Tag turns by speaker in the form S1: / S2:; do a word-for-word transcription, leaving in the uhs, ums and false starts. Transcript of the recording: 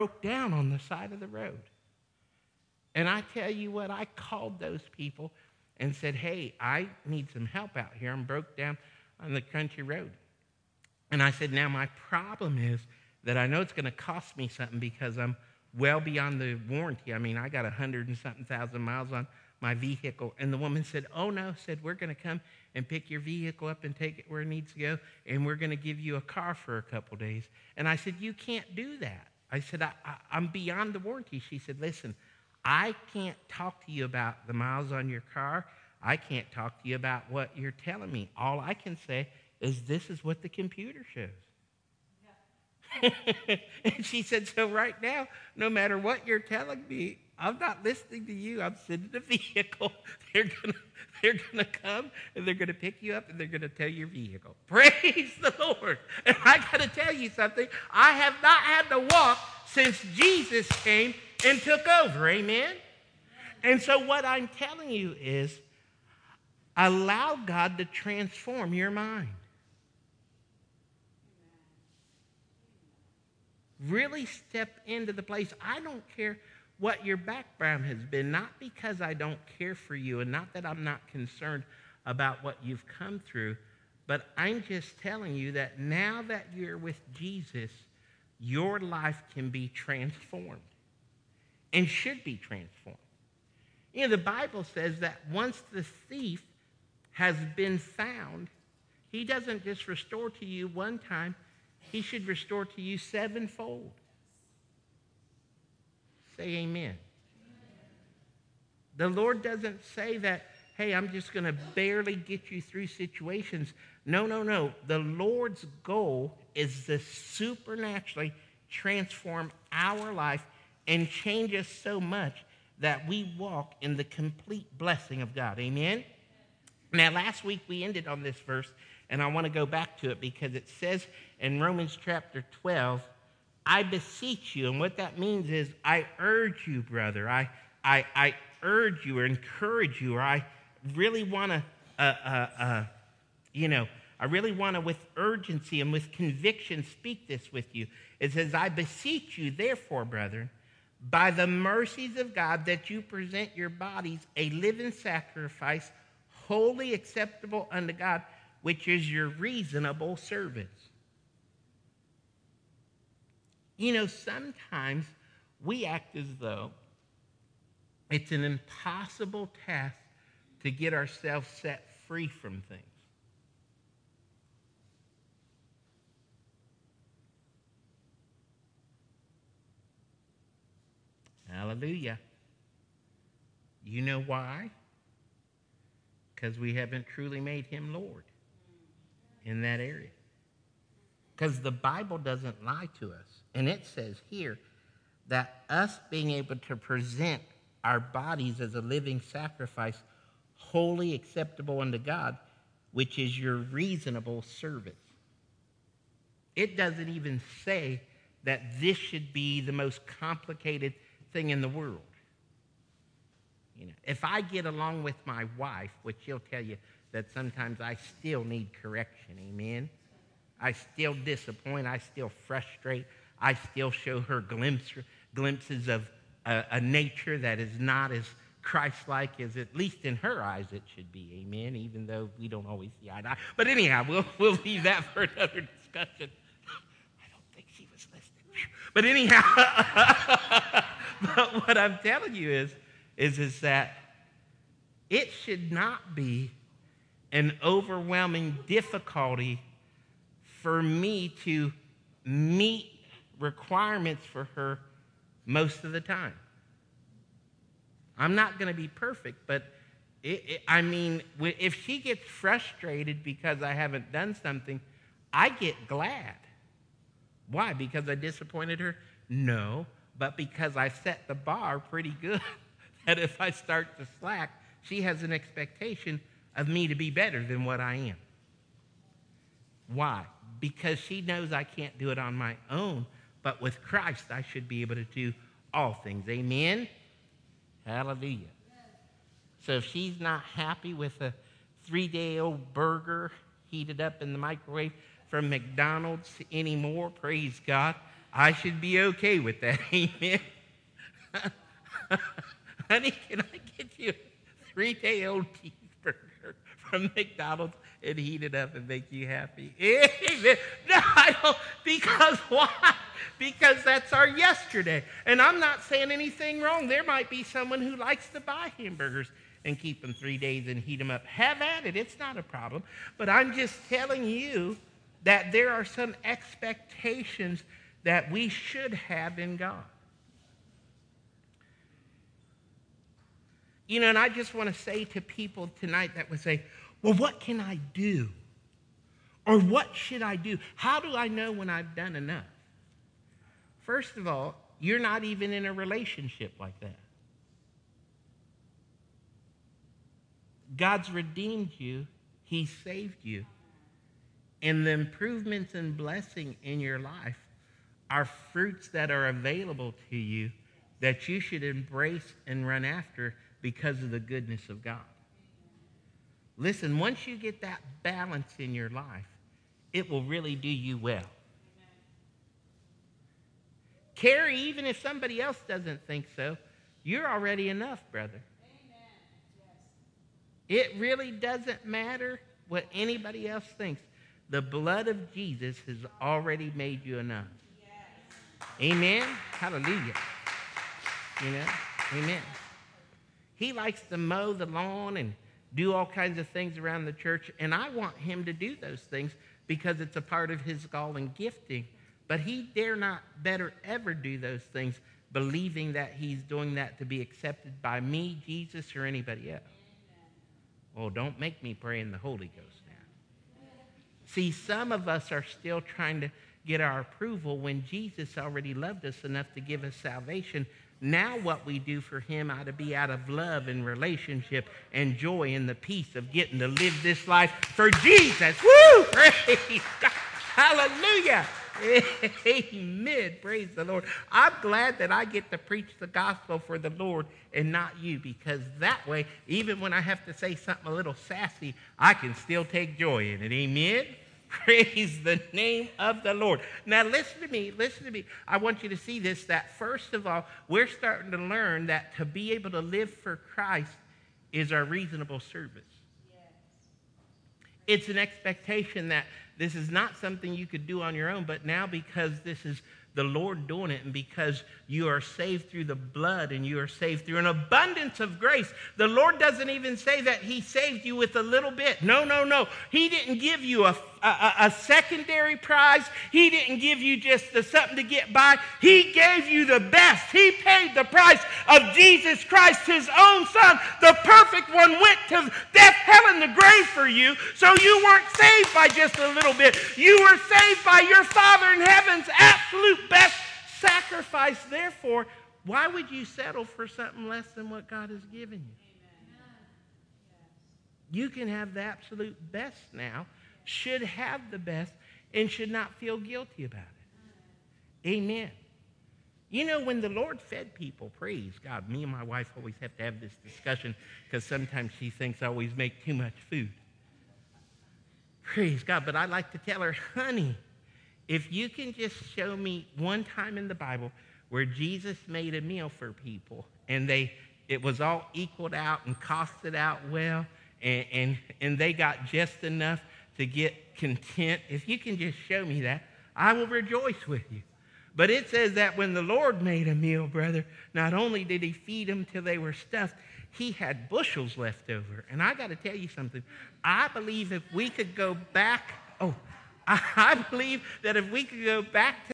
S1: broke down on the side of the road. And I tell you what, I called those people and said, hey, I need some help out here. I'm broke down on the country road. And I said, now my problem is that I know it's going to cost me something because I'm well beyond the warranty. I mean, I got a hundred and something thousand miles on my vehicle. And the woman said, oh, no, said, we're going to come and pick your vehicle up and take it where it needs to go, and we're going to give you a car for a couple days. And I said, you can't do that. I said, I, I, I'm beyond the warranty. She said, listen, I can't talk to you about the miles on your car. I can't talk to you about what you're telling me. All I can say is this is what the computer shows. Yeah. And she said, so right now, no matter what you're telling me, I'm not listening to you. I'm sitting in a vehicle. They're gonna, they're gonna come and they're gonna pick you up and they're gonna tow your vehicle. Praise the Lord. And I gotta tell you something. I have not had to walk since Jesus came and took over. Amen. And so what I'm telling you is, allow God to transform your mind. Really step into the place. I don't care what your background has been, not because I don't care for you and not that I'm not concerned about what you've come through, but I'm just telling you that now that you're with Jesus, your life can be transformed and should be transformed. You know, the Bible says that once the thief has been found, he doesn't just restore to you one time, he should restore to you sevenfold. Say amen. The Lord doesn't say that, hey, I'm just going to barely get you through situations. No, no, no. The Lord's goal is to supernaturally transform our life and change us so much that we walk in the complete blessing of God. Amen? Now, last week we ended on this verse, and I want to go back to it because it says in Romans chapter twelve, I beseech you, and what that means is I urge you, brother. I, I, I urge you or encourage you, or I really want to, uh, uh, uh, you know, I really want to with urgency and with conviction speak this with you. It says, I beseech you, therefore, brethren, by the mercies of God, that you present your bodies a living sacrifice, wholly acceptable unto God, which is your reasonable service. You know, sometimes we act as though it's an impossible task to get ourselves set free from things. Hallelujah. You know why? Because we haven't truly made him Lord in that area. Because the Bible doesn't lie to us. And it says here that us being able to present our bodies as a living sacrifice, wholly acceptable unto God, which is your reasonable service. It doesn't even say that this should be the most complicated thing in the world. You know, if I get along with my wife, which she'll tell you that sometimes I still need correction, amen? I still disappoint, I still frustrate, I still show her glimpse, glimpses of a, a nature that is not as Christ-like as, at least in her eyes, it should be, amen, even though we don't always see eye to eye. But anyhow, we'll, we'll leave that for another discussion. I don't think she was listening. But anyhow, but what I'm telling you is, is, is that it should not be an overwhelming difficulty for me to meet requirements for her most of the time. I'm not going to be perfect, but it, it, I mean, if she gets frustrated because I haven't done something, I get glad. Why? Because I disappointed her? No, but because I set the bar pretty good that if I start to slack, she has an expectation of me to be better than what I am. Why? Because she knows I can't do it on my own, but with Christ I should be able to do all things. Amen? Hallelujah. So if she's not happy with a three-day-old burger heated up in the microwave from McDonald's anymore, praise God, I should be okay with that. Amen. Honey, can I get you a three-day-old cheeseburger from McDonald's and heat it up and make you happy? Amen. No, I don't. Because why? Because that's our yesterday. And I'm not saying anything wrong. There might be someone who likes to buy hamburgers and keep them three days and heat them up. Have at it. It's not a problem. But I'm just telling you that there are some expectations that we should have in God. You know, and I just want to say to people tonight that would say, well, what can I do? Or what should I do? How do I know when I've done enough? First of all, you're not even in a relationship like that. God's redeemed you. He saved you. And the improvements and blessing in your life are fruits that are available to you that you should embrace and run after because of the goodness of God. Listen, once you get that balance in your life, it will really do you well. Carrie, even if somebody else doesn't think so, you're already enough, brother. It really doesn't matter what anybody else thinks. The blood of Jesus has already made you enough. Amen? Hallelujah. You know? Amen. He likes to mow the lawn and do all kinds of things around the church, and I want him to do those things because it's a part of his call and gifting. But he dare not better ever do those things believing that he's doing that to be accepted by me, Jesus, or anybody else. Oh, don't make me pray in the Holy Ghost now. See, some of us are still trying to get our approval when Jesus already loved us enough to give us salvation. Now what we do for him ought to be out of love and relationship and joy and the peace of getting to live this life for Jesus. Woo! Praise God. Hallelujah. Amen. Praise the Lord. I'm glad that I get to preach the gospel for the Lord and not you, because that way, even when I have to say something a little sassy, I can still take joy in it. Amen. Praise the name of the Lord. Now listen to me, listen to me. I want you to see this, that first of all, we're starting to learn that to be able to live for Christ is our reasonable service. Yes. It's an expectation that this is not something you could do on your own, but now because this is the Lord doing it, and because you are saved through the blood and you are saved through an abundance of grace. The Lord doesn't even say that he saved you with a little bit. No, no, no. He didn't give you a, a, a secondary prize. He didn't give you just the, something to get by. He gave you the best. He paid the price of Jesus Christ, his own son. The perfect one went to death, hell, and the grave for you. So you weren't saved by just a little bit. You were saved by your Father in heaven's absolute best sacrifice. Therefore, why would you settle for something less than what God has given you? Amen. You can have the absolute best now, should have the best, and should not feel guilty about it. Amen. You know, when the Lord fed people, praise God, me and my wife always have to have this discussion because sometimes she thinks I always make too much food. Praise God, but I like to tell her, honey, if you can just show me one time in the Bible where Jesus made a meal for people and they it was all equaled out and costed out well, and, and, and they got just enough to get content, if you can just show me that, I will rejoice with you. But it says that when the Lord made a meal, brother, not only did he feed them till they were stuffed, he had bushels left over. And I got to tell you something. I believe if we could go back, oh, I believe that if we could go back to